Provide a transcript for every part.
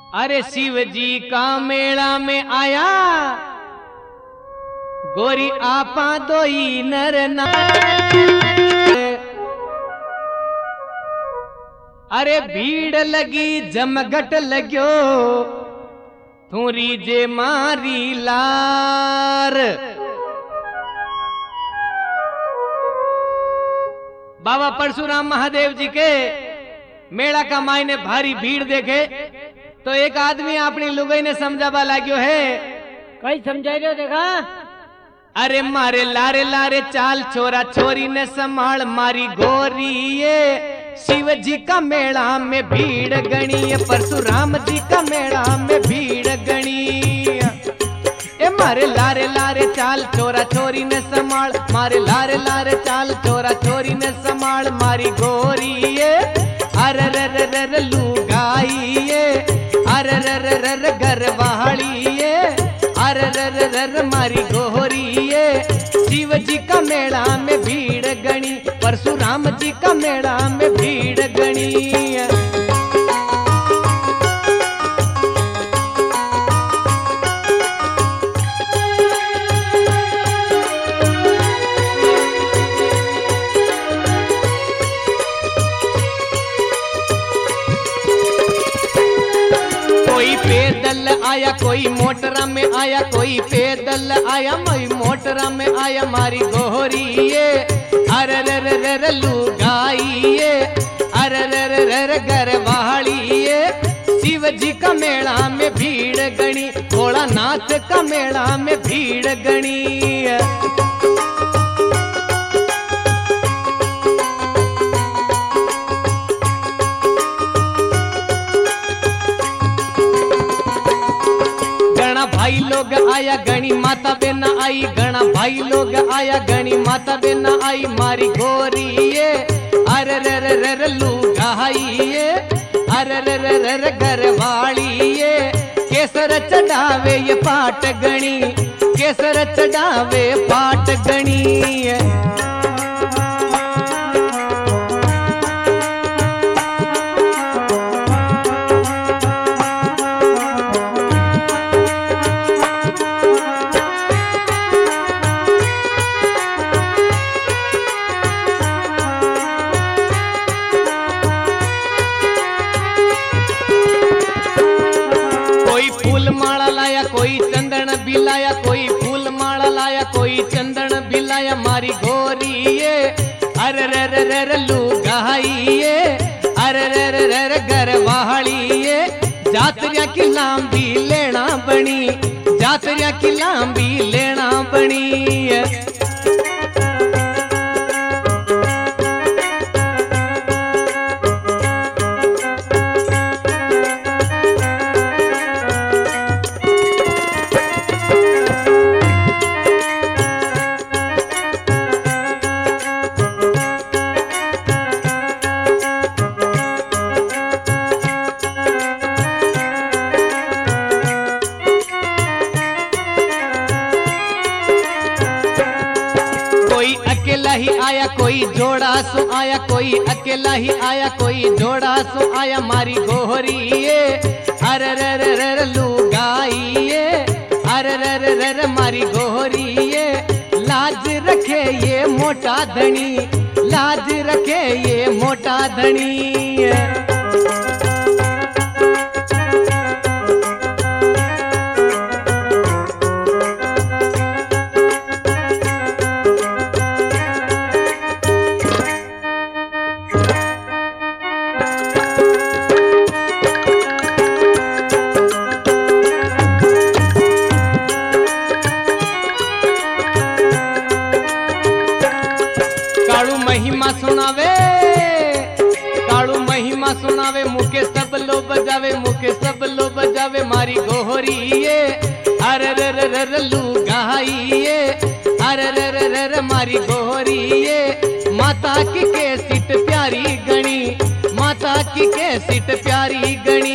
अरे शिव जी का मेला में आया गोरी आपा दोई नर अरे भीड़ लगी जमघट लग्यो थूरी जे मारी लार। बाबा परशुराम महादेव जी के मेला का मायने भारी भीड़ देखे तो एक आदमी अपनी लुगाई ने समझावा लाग्यो है। कई समझाई रहे देखा। अरे मारे लारे लारे चाल छोरा छोरी ने संभाल मारी गोरी ये शिव जी का मेला में भीड़ गणी परशुराम जी का मेला में भीड़ गणी। ए मारे लारे लारे चाल छोरा छोरी ने संभाल मारे लारे लारे चाल छोरा छोरी ने संभाल मारी गोरी ये अरे रे लुगाई ये अरे रे गरवाड़ी ये अरे रे मारी गोरी ये शिव जी का मेला में भीड़ गणी परशुराम जी का मेला में भीड़ गणी। कोई पैदल आया कोई मोटरा में आया कोई पैदल आया मैं मोटरा में आया मारी गोरी ये अरे रे लुगाई ये अरे रे गरवाड़ी ये शिव जी का मेला में भीड़ गणी भोलानाथ का मेला में भीड़ गणी। भाई लोग आया गणी माता बेना आई गणा भाई लोग आया गणी माता बेना आई मारी गोरी ये अरे रे लुगाई ये अरे रे गरवाड़ी ये केसर चढ़ावे ये पाट गणी केसर चढ़ावे पाट गणी। कोई चंदन बिलाया कोई फूल माला लाया कोई चंदन बिलाया मारी गोरी ये अरे रे लुगाई ये अरे रे गरवाड़ी ये जातरिया की लांबी लेना बनी जातरिया की लांबी लेना बनी। अकेला ही आया कोई जोड़ा सो आया कोई अकेला ही आया कोई जोड़ा सो आया मारी गोरी ये अरे रे लुगाई ये अरे रे मारी गोरी ये लाज रखे ये मोटा धनी लाज रखे ये मोटा धनी। कालू महिमा सुनावे मुके सब लो बजावे मुके सब लो बजावे मारी गोरी ये अरे रे लुगाई ये अरे रे मारी गोरी ये माता की कैसिट प्यारी गणी माता की कैसिट प्यारी गणी।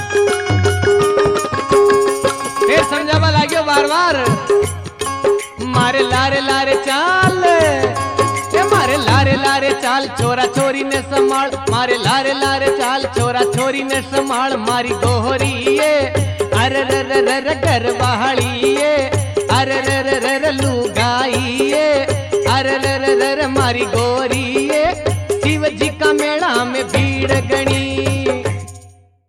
बार बार मारे लारे लारे चाल, ये मारे लारे लारे चाल छोरा छोरी ने संभाल, मारे लारे लारे चाल छोरा छोरी ने संभाल मारी गोहरी ये अरे रे रे रे रे गरवाहड़ी ये अरे रे रे रे रे लुगाई ये अरे रे रे रे रे मारी गोरी ये शिव जी का मेला में भीड़ गणी